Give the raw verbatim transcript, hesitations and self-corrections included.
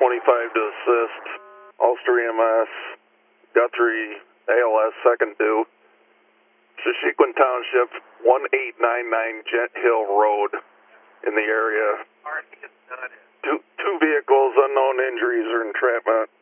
twenty-five to assist. Ulster E M S, Guthrie A L S second due. Shashequin Township, one eight nine nine Jet Hill Road in the area. Two, two vehicles, unknown injuries or entrapment.